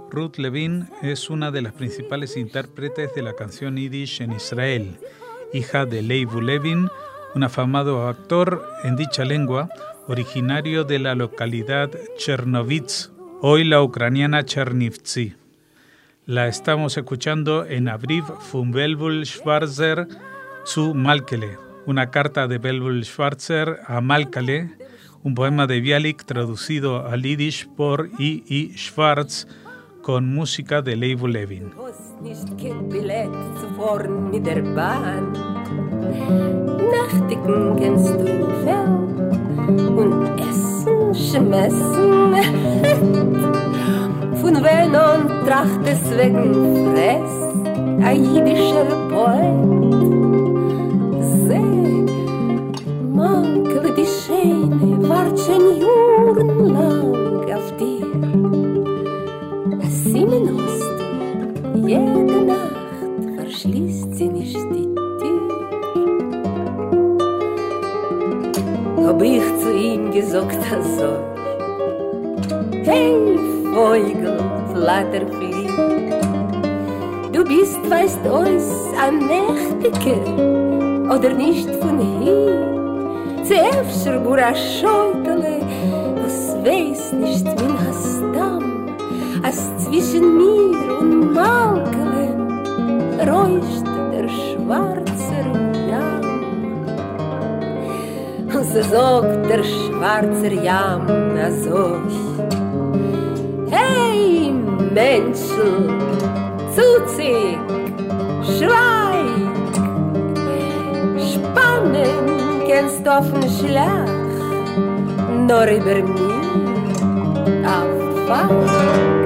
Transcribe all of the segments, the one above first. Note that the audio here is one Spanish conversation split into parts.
Ruth Levin es una de las principales intérpretes de la canción yiddish en Israel, hija de Leivu Levin, un afamado actor en dicha lengua, originario de la localidad Chernovitz, hoy la ucraniana Chernivtsi. La estamos escuchando en Abriv von Belbul Schwarzer zu Malkele, una carta de Belbul Schwarzer a Malkele, un poema de Bialik traducido al yiddish por I. Schwarz, con música de Leivu Levin. Nachtigen kennst du im Feld und essen, schmessen. Von wenn und Tracht deswegen fress, a jiddischer Poet. Seh, Mankel, die Schöne, wart schon Juren lang auf dir. Simen hast du, jede Nacht verschließt sie nicht die Tür. Hab ich zu ihm gesagt, also, hey, Vogel, Flatterflieg, du bist, weißt uns, ein Nächtiger, oder nicht von hier. Zuerst Bura Scheutele, was weiß nicht min Hastam, als zwischen mir und Malkelen räuscht der schwarze Jam. Und so sagt der schwarze Jam, also, hey, Menschen, zuzig, schweig, spannen kennst du auf den Schlag, nur über mir, auf Fang.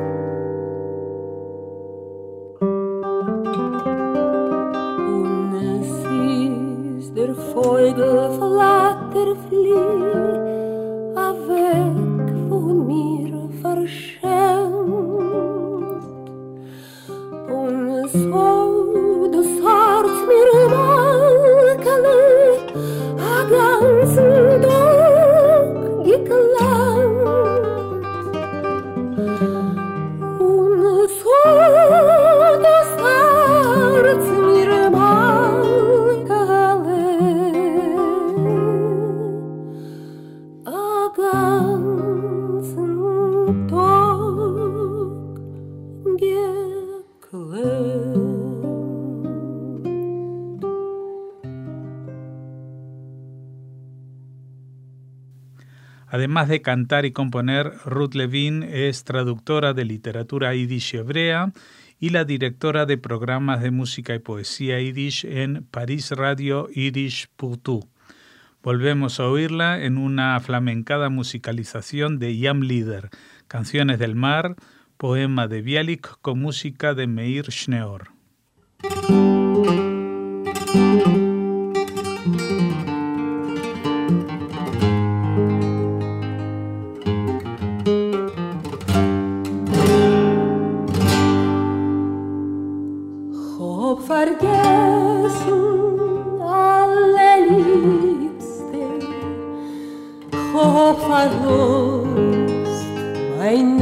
Vogel Flatterflieg, a weg von mir verschämt. Und so das Herz mir Malkele a ganzen Tag geklemmt. Und so das Herz mir Además de cantar y componer, Ruth Levin es traductora de literatura yiddish hebrea y la directora de programas de música y poesía yiddish en París Radio Yiddish pour Tout. Volvemos a oírla en una flamencada musicalización de Yam Lieder, Canciones del Mar, poema de Bialik con música de Meir Schneor. Vergessen alle Liebste, hab verlost mein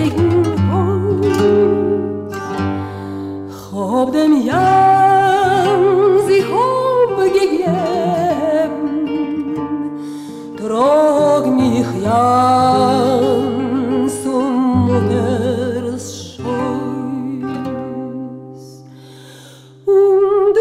Negenhaus, hab dem Jam sich umgegeben, trag mich Jam zum Mutters Schoß.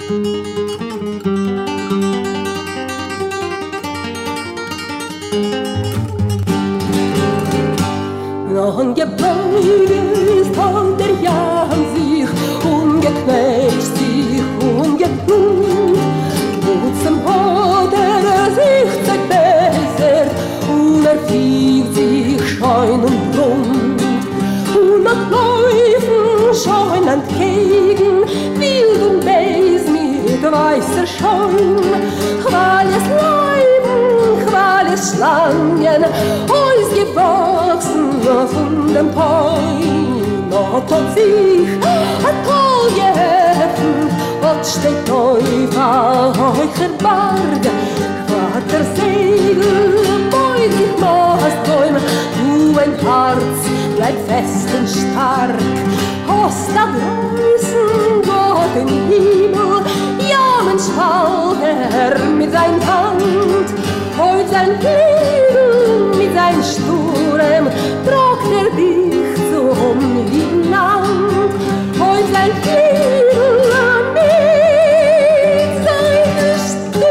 Gebäude ist von der Jahren sich umgequetscht, sich umgebrummt. Zum Oder sich zerbessert und fliegt sich scheun und brummt. Und nach Läufen scheuen entgegen, wild und Beis mit weißer Scheun. Quales Leiben, quales Schlangen, ausgewachsen von dem Pein. Hat sich ein Tal geöffnet, und steht auf eucher Berg. Vater Segel, boi sich Mastbäume, du ein Herz, bleib fest und stark. Aus da draußen Gott im Himmel, ja Mensch Halter mit sein Hand, heut sein Leben mit sein Sturm, tragt dich zum lieben Land, heut sein Leben mit sein Sturm,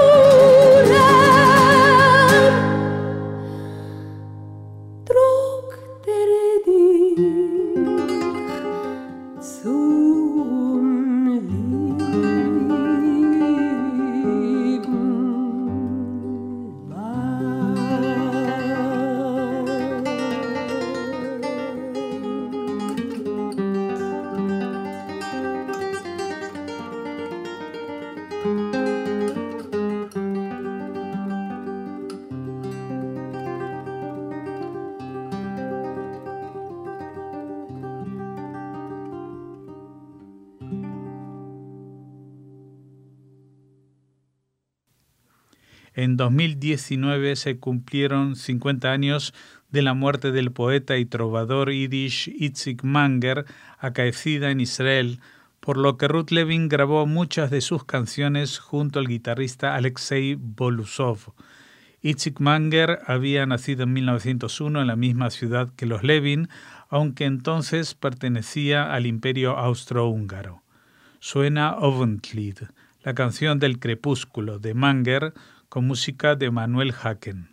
tragt dich zum lieben En 2019 se cumplieron 50 años de la muerte del poeta y trovador yiddish Itzik Manger, acaecida en Israel, por lo que Ruth Levin grabó muchas de sus canciones junto al guitarrista Alexei Bolusov. Itzik Manger había nacido en 1901 en la misma ciudad que los Levin, aunque entonces pertenecía al Imperio Austrohúngaro. Suena Abendlied, la canción del crepúsculo de Manger, con música de Manuel Haken.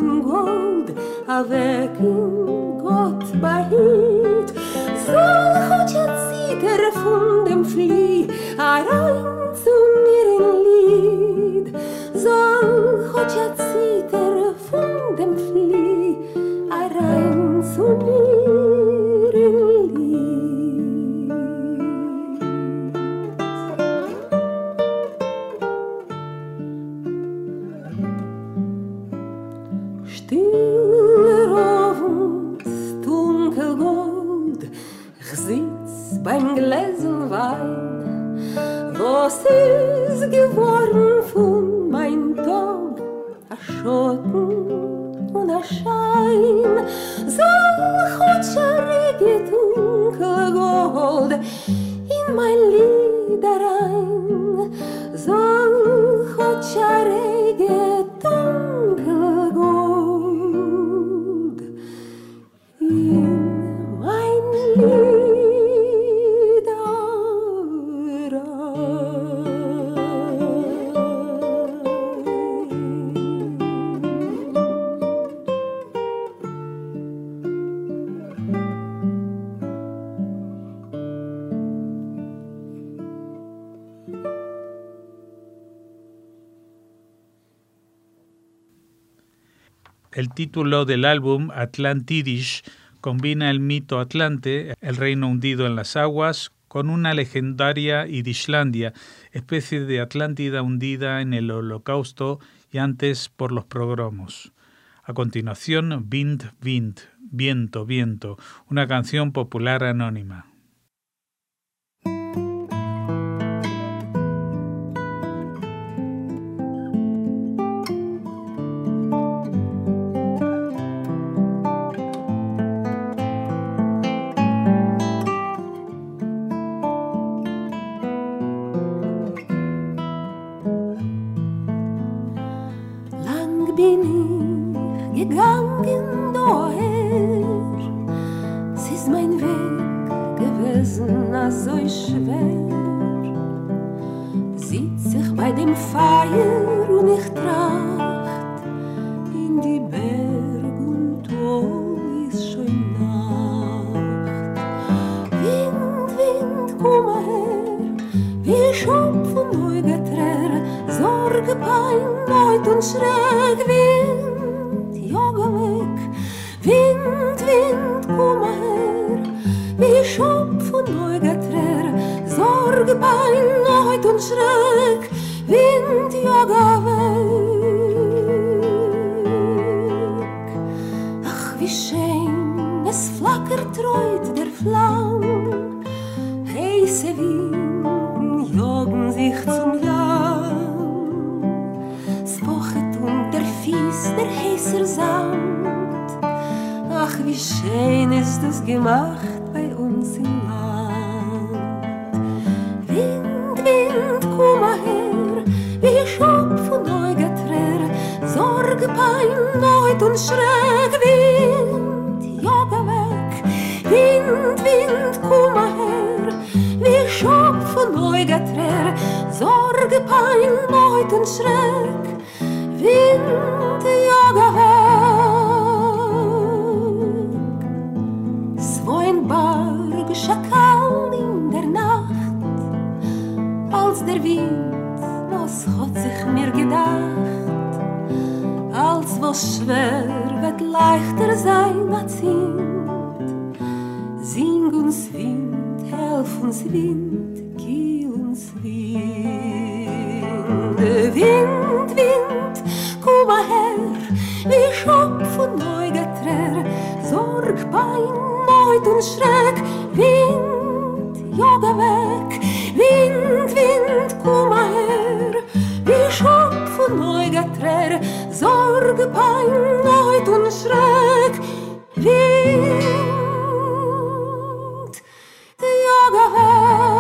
Avec Gott behit, soll von dem Flieh rein zu mir in Lied. Soll Chodja Ziter von dem Flieh rein zu mir in Lied. Stiller Abend, dunkel Gold, ich sitz beim Gläsen Wein. Was ist geworden von mein Tag? A Schotten und a Schein. So Chodja Rege dunkel Gold in mein Lied rein. So Chodja Rege dunkel Gold in mein Lied rein. El título del álbum, Atlantidish, combina el mito Atlante, el reino hundido en las aguas, con una legendaria Idishlandia, especie de Atlántida hundida en el Holocausto y antes por los pogromos. A continuación, Vind, Vind, Viento, Viento, una canción popular anónima. Gegangen daher, es ist mein Weg gewesen, so schwer. Sitz ich bei dem Feuer und ich tracht in die Berg und oh, ist schon Nacht. Wind, Wind, komm her, wie Schopf und Neugeträr, Sorge, Pein, Neut und Schräg, Wind, jaga weg. Wind, Wind, komm her, wie Schopf und Neugeträr, Sorge, Pein, Neut und Schräg, Wind, jaga weg. Ach, wie schön, es flackert reut der Flamm, heiße Wind, jagen sich zum Jahr. Es pochet unter Fies der heißer Sand. Ach, wie schön ist das gemacht bei uns im Land. Wind, Wind, komm her, wie Schopf und Neugeträr, Sorge, Pein, Neut und Schräg, Wind, jaga weg. Wind, Wind, komm her, wie Schopf und Neugeträr, Sorge, Pein, Neut und Schräg, Wind, jaga weg. So ein bergischer Kall in der Nacht, als der Wind, was hat sich mir gedacht, als was schwer wird leichter sein als Wind. Sing uns Wind, helf uns Wind, kiel uns Wind. Wind, Wind, komm her, wie Schopf und Neugeträr, Sorg, Pein, Neut und Schreck, Wind, jaga weg. Wind, Wind, komm her, wie Schopf und Neugeträr, Sorg, Pein, Neut und Schreck, Wind, jaga weg.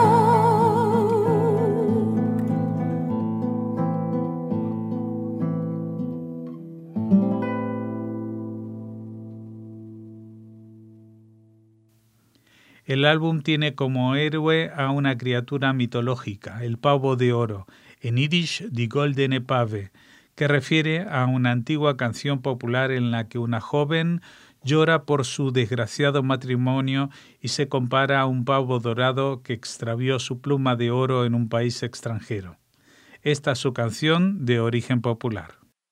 El álbum tiene como héroe a una criatura mitológica, el pavo de oro, en yiddish die goldene Pave, que refiere a una antigua canción popular en la que una joven llora por su desgraciado matrimonio y se compara a un pavo dorado que extravió su pluma de oro en un país extranjero. Esta es su canción de origen popular.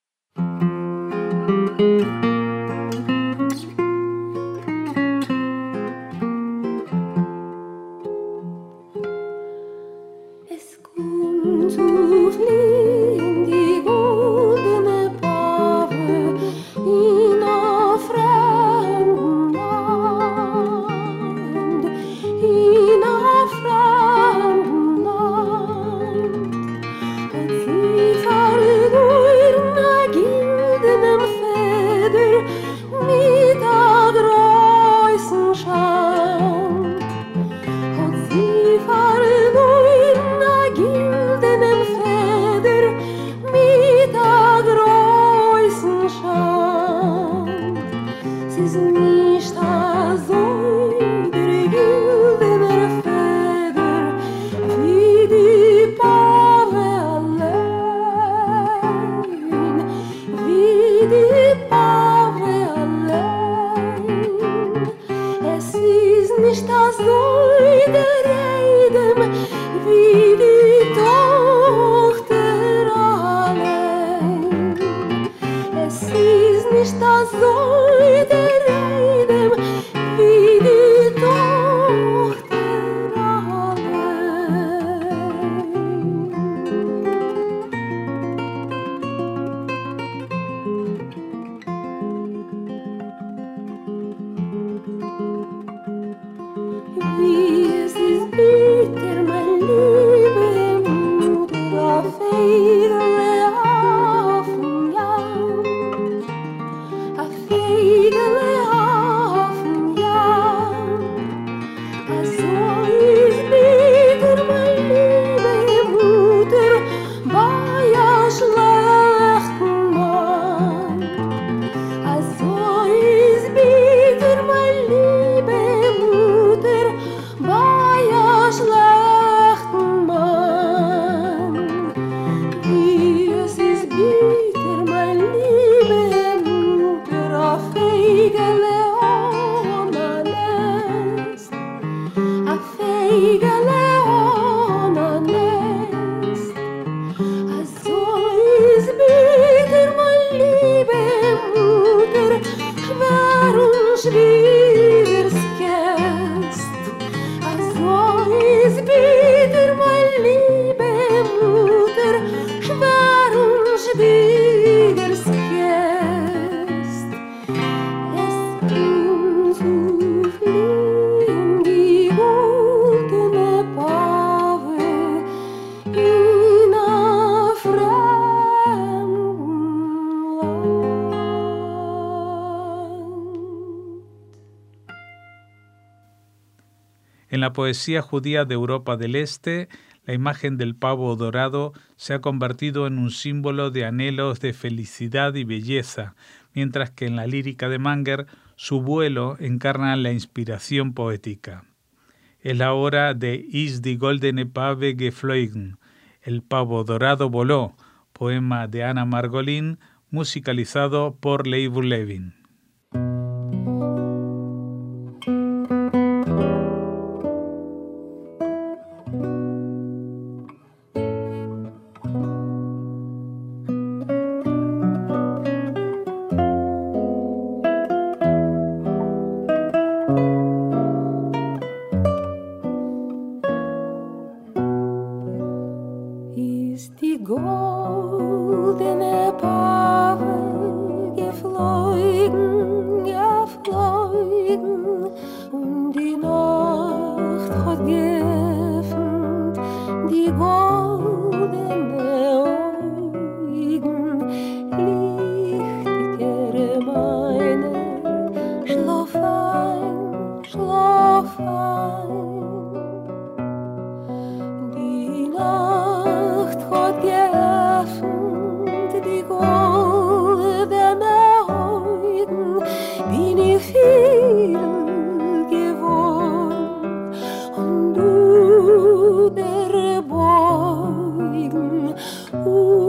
En la poesía judía de Europa del Este, la imagen del pavo dorado se ha convertido en un símbolo de anhelos de felicidad y belleza, mientras que en la lírica de Manger su vuelo encarna la inspiración poética. Es la hora de Ist die goldene Pave geflogen, el pavo dorado voló, poema de Anna Margolin, musicalizado por Leivu Levin.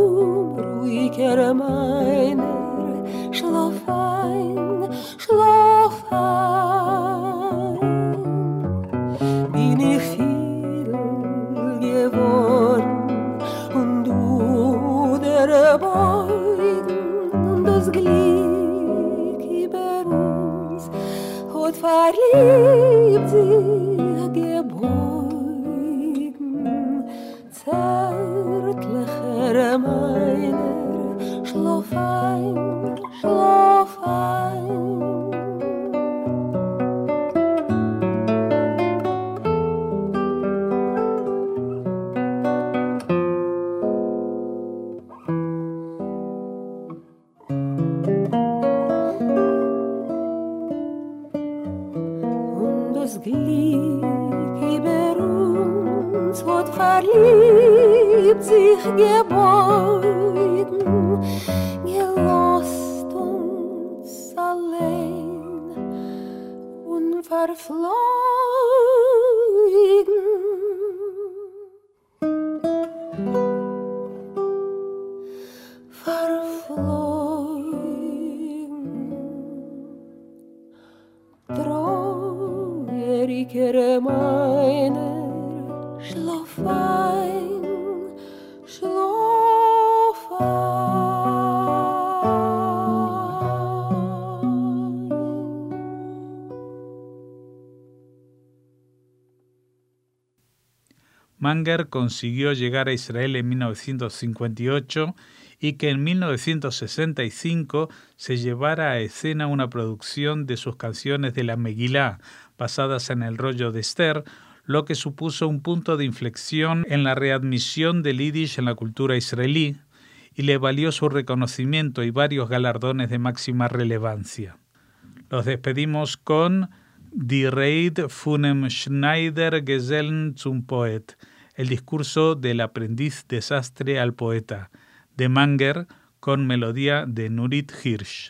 Meiner, schlaf ein, schlaf das Glück über uns hat verliebt sich gebeugen, gelost uns allein und verflogen. Treuerige meiner, schlaf ein, schlaf ein. Manger consiguió llegar a Israel en 1958 y que en 1965 se llevara a escena una producción de sus canciones de la Megilá, basadas en el rollo de Esther, lo que supuso un punto de inflexión en la readmisión del Yiddish en la cultura israelí y le valió su reconocimiento y varios galardones de máxima relevancia. Los despedimos con Die Rede von dem Schneider-Gesellen zum Poet, el discurso del aprendiz desastre al poeta, de Manger, con melodía de Nurit Hirsch.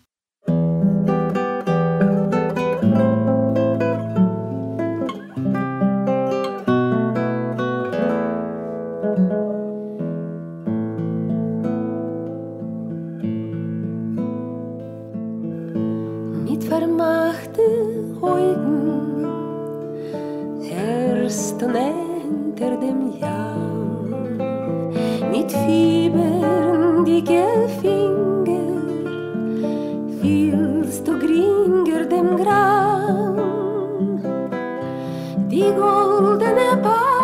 Mit vermachte Augen herrst und hinter dem Jahr, mit Fiebern die Finger fühlst du gringer dem Gram, die goldene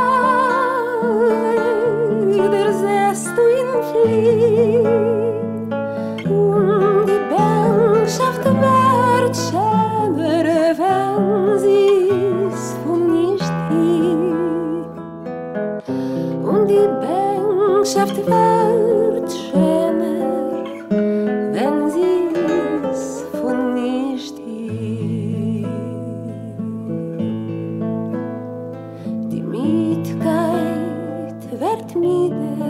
Bäder säst du in Flieh und die Bänkschaft wird schöner, wenn sie's von nicht hier und die Bänkschaft wird schöner, wenn sie's von nicht hier. Die Mietkeit wird nieder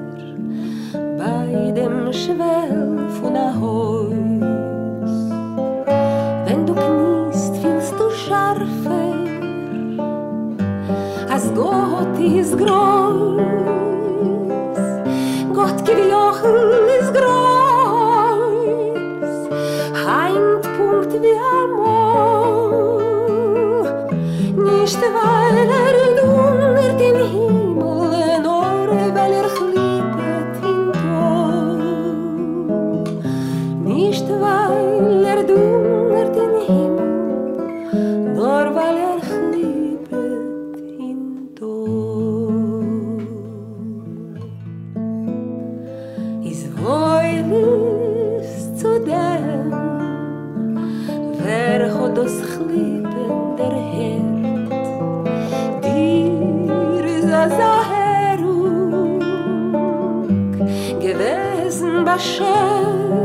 bei dem Schwell von der Haus. Wenn du kniest, fühlst du scharfer, als Gott ist groß. Gott gewiochen ist groß, heint Punkt wie Amor, nicht weil dungert den Himmel, nur weil liebet ihn tot. Nicht weil dungert den Himmel, nur weil liebet ihn tot. Is woilis zu dem, wer hat das Lieben der Herd, dir is as a Herung gewesen, Bashem,